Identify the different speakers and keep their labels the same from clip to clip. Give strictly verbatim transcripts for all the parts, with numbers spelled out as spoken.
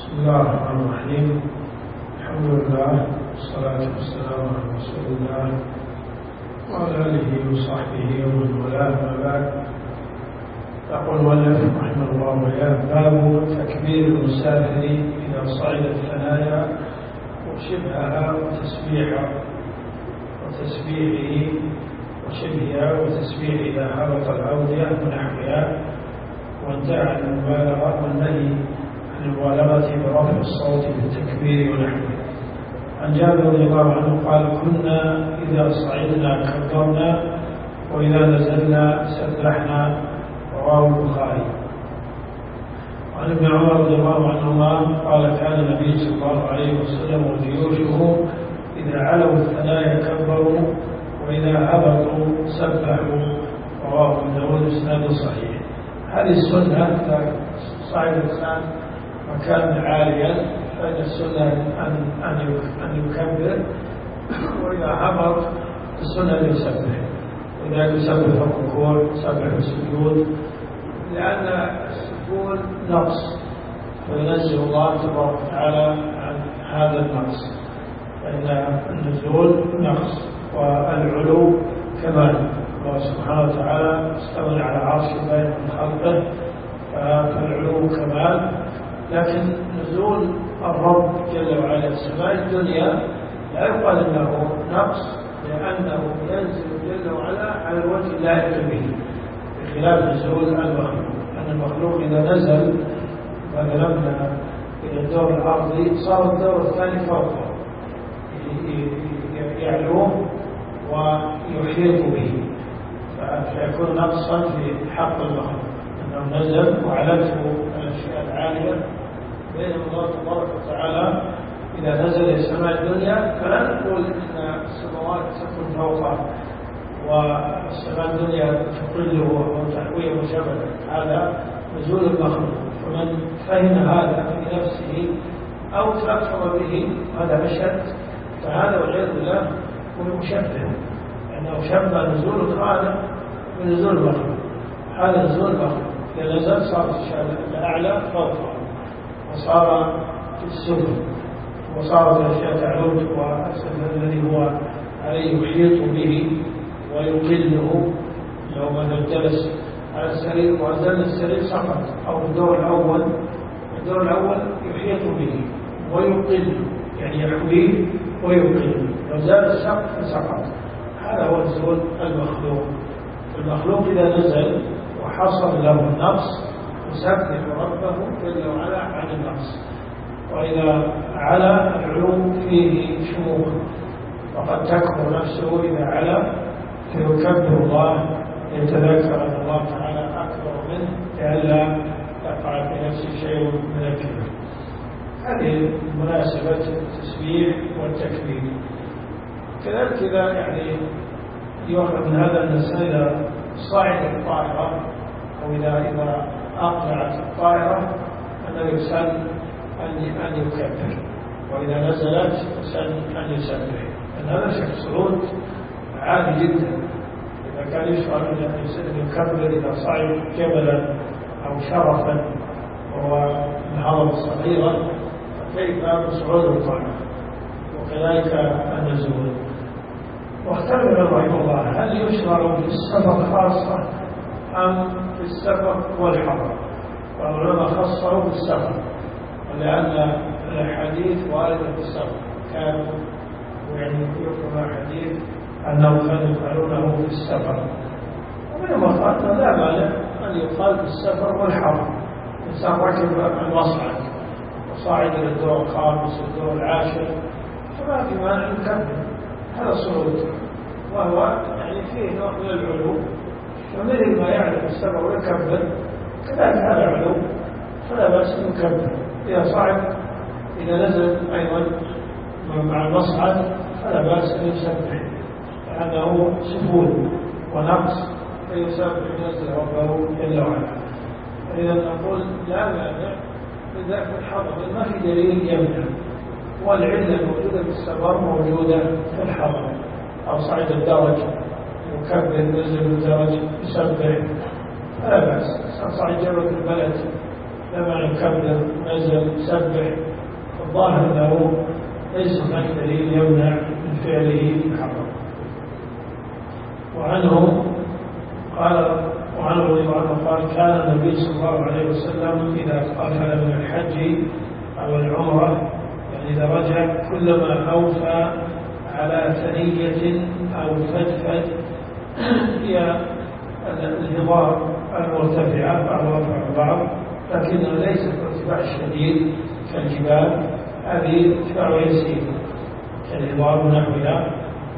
Speaker 1: بسم الله الرحمن الرحيم. الحمد لله والصلاة والسلام على رسول الله وعلى آله وصحبه ومن والاه، ما بعد. يقول المؤلف رحمه الله وإياه: باب تكبير المسافر إذا صعد الثنايا وشبهها وتسبيحها وتسبيحه وشبهها وتسبيح إذا هبط الأودية ونحوها، وانتهى عن المبالغة والنهي عن المبالغة برفع الصوت بالتكبير ونحوه. عن جابر رضي الله عنه قال: كنا إذا صعدنا كبرنا وإذا نزلنا سبحنا. رواه البخاري. وعن ابن عمر رضي الله عنهما قال: كان النبي صلى الله عليه وسلم وجيوشه إذا علوا الثنايا كبروا وإذا هبطوا سبحوا. رواه ابن داود بإسناد صحيح. هذه السنة إذا صعد الإنسان مكان عاليا فإن السنة أن أن يكبر، وإذا هبط السنة أن يسبح، وإذا يسبح في الركوع يسبح في السجود، لأن السجود نقص فينزه الله تبارك وتعالى عن هذا النقص، فإن النزول نقص والعلو كمال. الله سبحانه وتعالى استولى على عرشه بين خلقه، فالعلو كمال، لكن نزول الرب جل وعلا السماء الدنيا لا يقال انه نقص، لانه ينزل جل وعلا على الوجه اللائق به، بخلاف نزول المخلوق. ان المخلوق اذا نزل مثلا الى الدور الارضي صار الدور الثاني فوقه يعلوه ويحيط به، فيكون نقصا في حق المخلوق انه نزل وعلته الاشياء العاليه. بينما الله تبارك وتعالى إذا نزل إلى السماء الدنيا فلا نقول إن السماوات تكون فوقه والسماء الدنيا تقله وتحويه جبلا، هذا نزول المخلوق. فمن فهم هذا في نفسه أو تأثر به هذا أشد، فهذا والعياذ بالله هو مشبه، لأنه شبه نزول الخالق بنزول المخلوق. هذا نزول المخلوق إذا نزل صار الأعلى فوقه وصار في السفل وصارت الأشياء تعود، والسفل الذي هو عليه يحيط به ويقله. لو مثلا جلس على السرير وأزال السرير سقط، أو الدور الأول الدور الأول يحيط به ويقله، يعني يحويه ويقله. لو زال السقف فسقط. هذا هو نزول المخلوق. المخلوق إذا نزل وحصل له النقص يسبح ربه جل وعلا عن النقص، وإذا علا العلو فيه شموخ، وقد تكبر نفسه إذا علا فيكبر الله يتذكر أن الله تعالى أكبر منه لئلا يقع في نفسه شيء من الكبر. هذه مناسبة التسبيح والتكبير. كذلك إذا يعني يؤخذ من هذا الإنسان إذا صعد الطائرة أو إذا إذا أقلعت الطائرة أنه يسن أن يكبر، وإذا نزلت يسن أن يسبح. لأن هذا شيء صعود عادي جدا. إذا كان يشعر أن يكبر إذا صعد جبلا أو شرفا وهو من هضبة صغيرة، فكيف بصعود الطائرة؟ وكذلك النزول. واختلف رحمه الله هل يشرع في السفر خاصة أم في السفر والحضر؟ والعلماء خصوا بالسفر، لأن الحديث واردة في السفر كانوا يعني يذكر حديث أنهم كانوا يفعلونه في السفر. ومنهم قال لا مانع أن يقال في السفر والحضر. الإنسان ركب المصعد وصاعد إلى الدور الخامس والدور العاشر فما في مانع يكمل، هذا صعود، وهو يعني فيه نوع من العلو. فمثل ما يعرف السفر ويكبر كذلك هذا علو، فلا بأس أن يكبر. إذا صعد إذا نزل أيضا مع المصعد فلا بأس أن يسبح، هذا هو سفول ونقص فيسبح ينزل ربه جل وعلا. إذا نقول لا مانع إذا في الحضر ما في دليل يمنع، والعلة الموجودة في السفر موجودة في الحضر. أو صعد الدرج يكبر، نزل الدرج يسبح فلا بأس. صعد جبل البلد لما يكبر نزل سبح. الظاهر أنه ليس هناك دليل يمنع من فعله الحرام. وعنه قال وعنه رضي الله عنه قال كان النبي صلى الله عليه وسلم إذا قفل من الحج أو العمرة يعني إذا رجع كلما أوفى على ثنية أو فدفد هي الهضاب المرتفعة بعضها فوق بعض لكنها ليست ارتفاع شديد كالجبال، هذه ارتفاع يسير كالهضاب ونحوها.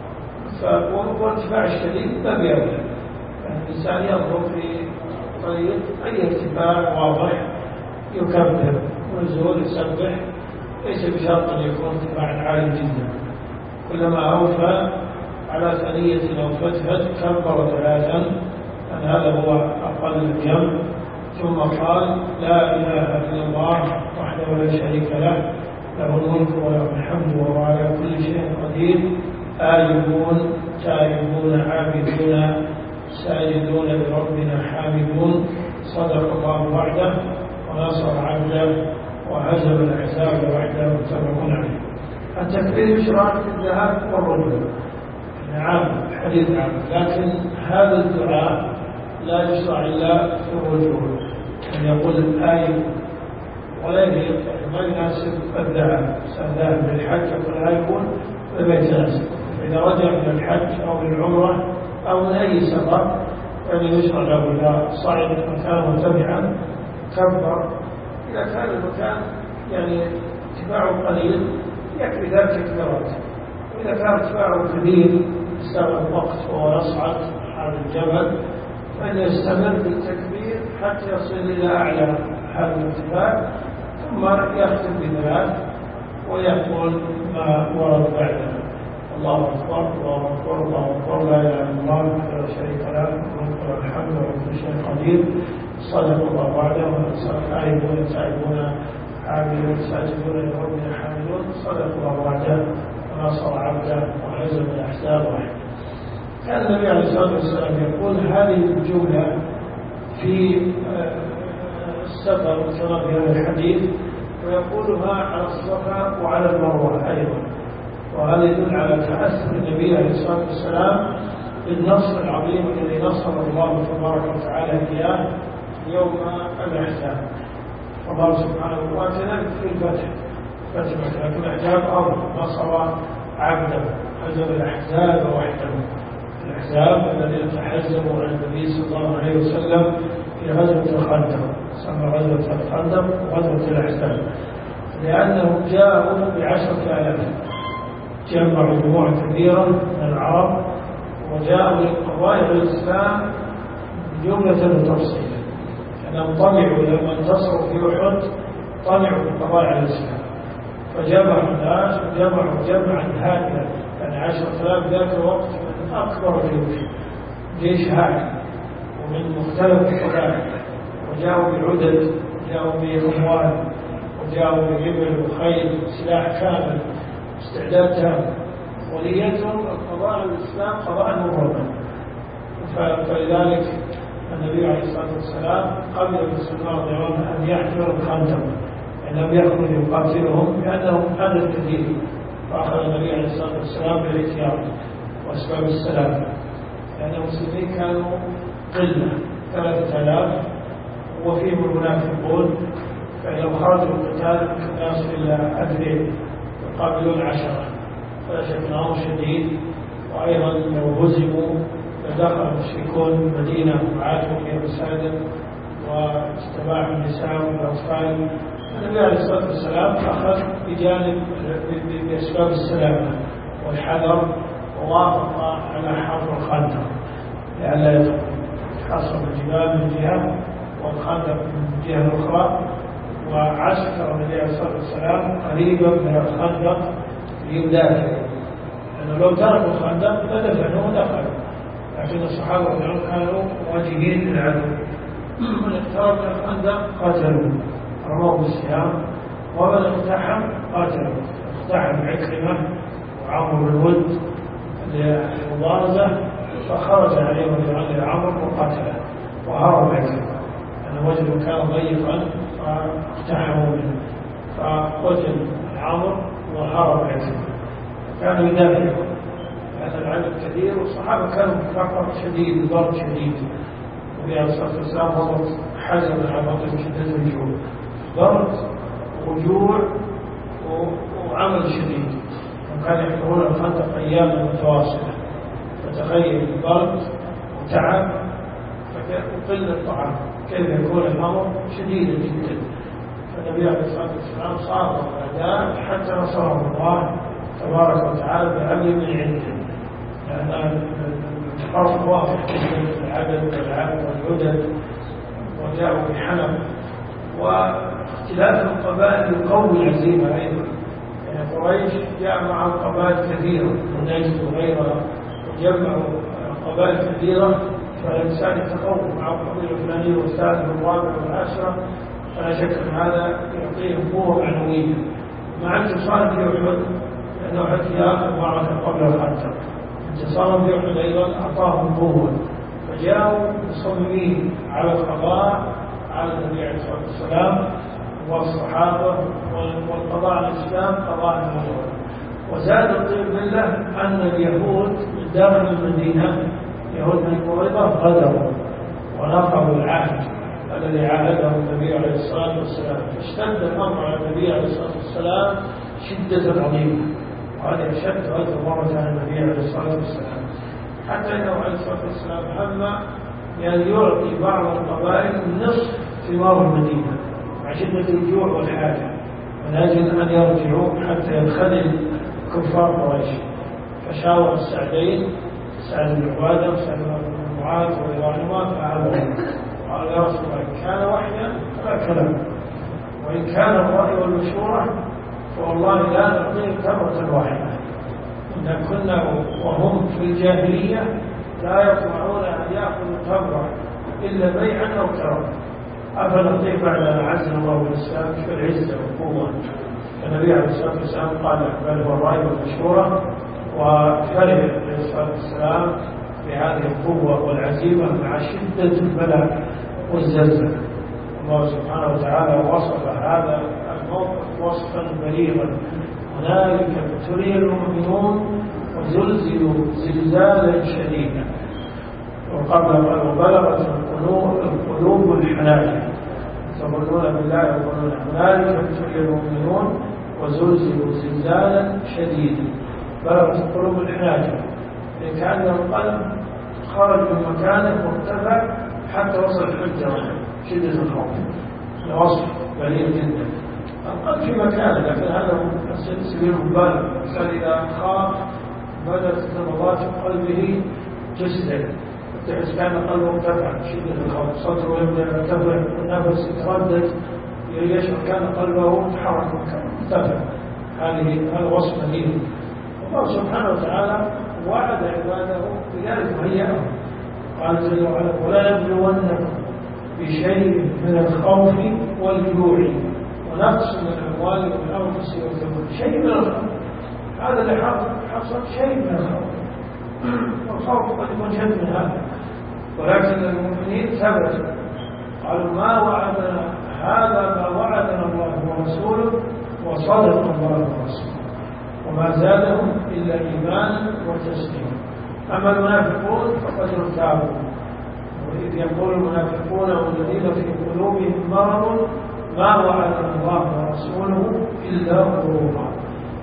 Speaker 1: فالارتفاع الشديد لا بأولى، الإنسان ينظر في طريق أي ارتفاع واضح يكبر ونزول يسبح، ليس بشرط أن يكون ارتفاع عالي جدا. كلما أوفى على ثنية أو فتفت كبر ثلاثا، أن هذا هو أقل الجمع. ثم قال لا إله إلا الله وحده لا شريك له، له الملك وله الحمد وهو على كل شيء قدير، آيبون تائبون عابدون ساجدون لربنا حامدون، صدق الله وعده ونصر عبده وهزم الأحزاب وحده متفق عليه. التكبير يشرع في الذهاب والرجوع، نعم حديث عام، لكن هذا الدعاء لا يشرع إلا في الرجوع، أن يقول الآيب ولا يليق، ما يناسب الذهاب. سأذهب للحج يقول آيبون ولا يتناسب. إذا رجع من الحج أو من العمرة أو من أي سفر فإن يشرع له إذا صعد المكان مرتفعا كبر. إذا كان المكان يعني ارتفاعه قليل يكفي ذلك كبيرات، وإذا كان ارتفاعه كبير استغرق وقت وهو يصعد على الجبل فإن يستمر بالتكبير حتى يصل إلى أعلى هذا الارتفاع، ثم يختم بثلاث ويقول ما ورد بعده: الله أكبر الله أكبر الله أكبر لا إله إلا الله وحده لا شريك له الملك وله الحمد وهو كل شيء قدير، صدق الله وعده ونصر الآيبون تائبون عابدون ساجدون لربنا حامدون، صدق الله وعده ونصر عبده وهزم الأحزاب وحده. كان النبي عليه الصلاة والسلام يقول هذه الجملة في السفر كما في هذا الحديث، ويقولها على الصفا وعلى المروة أيضا، وهذا يدل على تأثر النبي عليه الصلاة والسلام بالنصر العظيم الذي نصر الله تبارك وتعالى إياه يوم الأحزاب. الله سبحانه وتعالى في الفتح فتح مكة الأحزاب أرض نصر عبده هزم الأحزاب وحده. الأحزاب الذين تحزبوا على النبي صلى الله عليه وسلم في غزوة الخندق، سمى غزوة الخندق وغزوة الأحزاب، لأنهم جاءوا بعشرة آلاف، جمعوا جموع كبيرة من العرب وجاءوا لقضايا الإسلام جملة وتفصيلا، أنهم طمعوا لما انتصروا في أحد طمعوا بقضايا الإسلام، فجمعوا الناس وجمعوا جمعا هائلا، يعني عشرة آلاف ذاك الوقت من أكبر الجيوش، جيش هائل ومن مختلف القبائل، وجاءوا بعدد وجاءوا بأموال وجاءوا بإبل وخيل سلاح كامل استعداد تام، وليتهم القضاء الإسلام قضاء مفردا. فلذلك النبي عليه الصلاة والسلام قبل المسلمين رضي الله عنهم أن يحفروا الخندق، أن لم يخرجوا يقاتلهم لأنهم عدد كثير، فأخذ النبي عليه الصلاة والسلام بالاحتياط وأسباب السلام، لأن المسلمين كانوا قلة ثلاثة آلاف وفيهم المنافقون، فلو خرجوا القتال ممكن يصل إلى ألفين يقابلون عشرة، فلا شك أمر شديد. وأيضا لو هزموا لدخل المشركون مدينة وعاشوا فيها مساجد واجتماعوا النساء والأطفال. النبي عليه الصلاة والسلام أخذ بجانب بأسباب السلامة والحذر، ووافق على حفر الخندق لئلا يدخل، حصر الجبال من جهة والخندق من جهة أخرى، وعسكر النبي عليه الصلاة والسلام قريبا من الخندق ليدافع، لأنه لو تركوا الخندق لدفعوا ودخلوا، لكن الصحابة رضي الله عنهم كانوا مواجهين للعدو، من اقترب من الخندق قاتلوا رموه بالسهام، ومن اقتحم قاتلوا، اقتحم عكرمة وعمرو بن ود للمبارزة، فخرج عليه رضي الله عنه عمرو وقاتله وهرب عكرمة، أنه الوجه كان ضيقا فاقتحموا منه فقتل العمر وهرب عزيز، كانوا يدافعوا هذا العدد كثير، والصحابة كانوا في فقر شديد وضرب شديد، والنبي عليه الصلاة والسلام ضبط حزم على بطن شدة الجوع، ضرب وجوع وعمل شديد، وكان يحفرون الخندق أياما متواصلة، فتخيل البرد وتعب وقل الطعام كيف يكون الأمر شديدا جدا. فالنبي عليه الصلاة والسلام صار الأداء حتى نصره الله تبارك وتعالى بعمل من عنده، لأن الفرق واضح بين العدد والعدد والعدد، وجاءوا بحنف، واختلاف القبائل يقوي العزيمة أيضا. يعني قريش جاء مع قبائل كثيرة من نجد وغيرها، وجمعوا قبائل كثيرة، فالإنسان يتقوى مع القبيلة الفلانية والثالث والرابع والعاشرة، فلا شك أن هذا يعطيه قوة معنوية. مع انتصار في أحد، لأنه أحد هي آخر معركة قبل الخندق، انتصار في أحد أيضا أعطاهم قوة، فجاءوا مصممين على القضاء على النبي عليه الصلاة والسلام والصحابة والقضاء على الإسلام قضاء الموضوع. وزاد الطيب بالله أن اليهود داخل المدينة، يهود من قريظة، غدروا ونقضوا العهد الذي عاهده النبي عليه الصلاة والسلام، فاشتد الأمر على النبي عليه الصلاة والسلام شدة عظيمة، وهذا أشد غدر مرة على النبي عليه الصلاة والسلام، حتى إنه عليه الصلاة والسلام هم يعني يعطي بعض القبائل نصف ثمار المدينة مع شدة الجوع والحاجة، من أجل أن يرجعوا حتى ينخذل كفار قريش. فشاور السعدين، سعد بن عبادة وسعد بن معاذ ورضوانهما، فعلوا قال يا رسول الله إن كان وحيا فلا كلام، وإن كان الرأي والمشورة فوالله لا نعطيه تمرة واحدة. إن كنا وهم في الجاهلية لا يطمعون أن يأخذوا تمرة إلا بيعا أو كرما، أفنطيع بعد أن أعزنا الله بالإسلام في العزة والقوة. النبي عليه الصلاة والسلام قال بل هو الرأي والمشورة، وفرح عليه الصلاة والسلام بهذه القوة والعزيمة مع شدة البلاء والزلزال. الله سبحانه وتعالى وصف هذا الموقف وصفا بليغا: هنالك ابتلي المؤمنون وزلزلوا زلزالا شديدا. وقبل قالوا بلغت القلوب الحناجر، يظنون بالله يقولون هنالك ابتلي المؤمنون وزلزلوا زلزالا شديدا. بلغت القلوب الحناجر، كأن القلب خرج من مكانه وارتفع حتى وصل الحجرة، شدة الخوف. الوصف بليغ جدا. القلب في مكانه، لكن هذا سبيل مبالغ. الإنسان إذا خاف بدأت نبضات قلبه تسدل، تحس كان قلبه ارتفع، شدة الخوف، صدره يبدأ يرتفع، النفس يتردد، يشعر كان قلبه تحرك ارتفع. هذه هذا وصف بليغ. الله سبحانه وتعالى وعد عباده بذلك وهيئهم، قال جل وعلا: ولا نبلونكم بشيء من الخوف والجوع ونقص من الاموال والانفس والثمرات. شيء من الخوف، هذا اللي حصل شيء من الخوف، والخوف قد يكون شد من هذا، ولكن المؤمنين ثبتوا قالوا: ما وعدنا هذا ما وعدنا الله ورسوله وصدق الله ورسوله، وما زادهم إلا إيمانا وتسليما. أما المنافقون فقد ارتابوا، وإذ يقول المنافقون والذين في قلوبهم مرض ما وعدنا الله ورسوله إلا غرورا.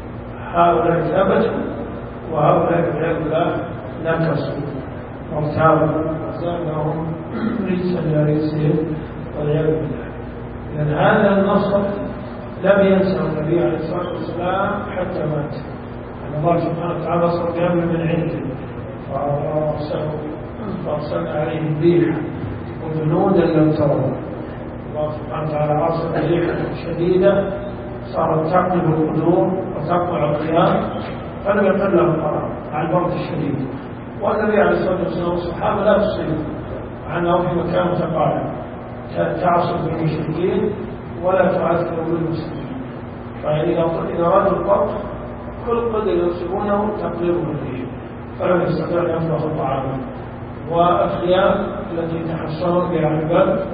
Speaker 1: هؤلاء ثبتوا وهؤلاء والعياذ بالله نكصوا وارتابوا وزادهم رجسا إلى رجسهم والعياذ بالله. إذن هذا النصر لم ينسى النبي عليه الصلاة والسلام حتى مات. أن الله سبحانه وتعالى نصر بأمر من عنده، فأرسلنا عليهم ريحا وجنودا لم تروا. الله سبحانه وتعالى أرسل ريحا شديدة صارت تقلب القدور وتقطع الخيام، فلم يقل لهم قرار مع البرد الشديد. والنبي عليه الصلاة والسلام والصحابة لا تصيب عنه في مكان متقارب، تعصب بالمشركين ولا تعذب بالمسلمين. فإذا أرادوا القتل كل قدر ينصبونه تقلبه الريح، فلم يستطيع أن ينفخ طعاما. والخيام التي تحصنوا بها البلد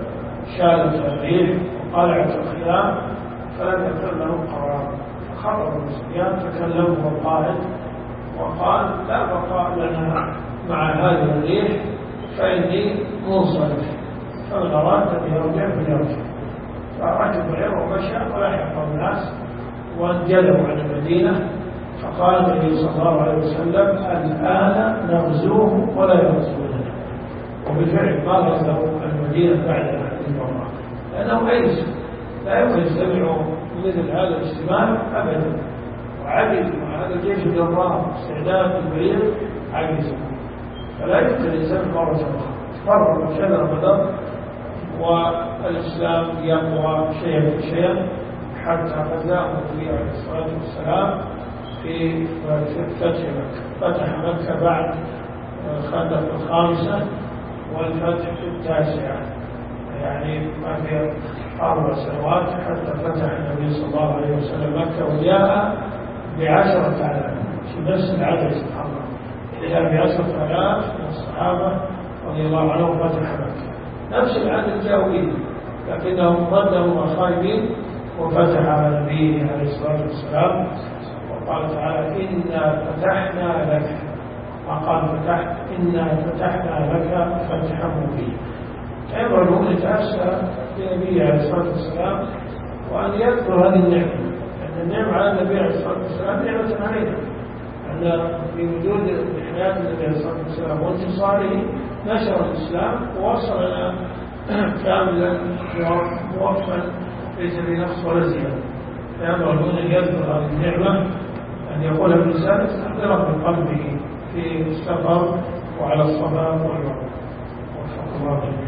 Speaker 1: شالت الريح وقلعت الخيام فلم يكن له قرار. فخرج ابو سفيان تكلمه القائد وقال لا بقاء لنا مع هذه الريح فإني منصرف، فمن أراد أن يرجع فليرجع. فركب العير ومشى ولحق الناس وانجلوا عن المدينة. فقال النبي صلى الله عليه وسلم الآن نغزوه ولا يغزوننا. وبالفعل ما غزوا المدينة بعد المرة لأنهم أيسوا لا يمكن يستمعوا مثل هذا الاجتماع أبدا، وعجزوا مع هذا الجيش الجرار استعداد البريد عجزوا، فلا يمكن الإنسان مرة أخرى. فروا شجر بدر والإسلام يقوى شيئا فشيئا حتى غزاه النبي عليه الصلاة والسلام في فتح مكة. فتح مكة بعد الخندق الخامسة والفتح التاسعة، يعني ما في أربع سنوات حتى فتح النبي صلى الله عليه وسلم مكة، وجاء بعشرة آلاف في نفس العدد سبحان الله، جاء بعشرة آلاف من الصحابة رضي الله عنهم فتح مكة. نفس العدد جاءوا به لكنهم ردوا خائبين وفتح على نبيه عليه الصلاة والسلام. وقال تعالى إنا فتحنا لك، ما قال فتحت، إنا فتحنا لك فتحا مبينا. أيضا هو يتأسى بنبيه عليه الصلاة والسلام وأن يذكر هذه النعمة، أن النعمة على النبي عليه الصلاة والسلام نعمة علينا، أن في وجود حياة النبي عليه الصلاة والسلام وانتصاره نشر الإسلام ووصلنا كاملا موفقا ليس بنقص ولا زيادة. فينبغي أن يذكر هذه النعمة، أن يقول الإنسان استحضره بقلبه في السفر وعلى الصلاة والوقت. وفق الله.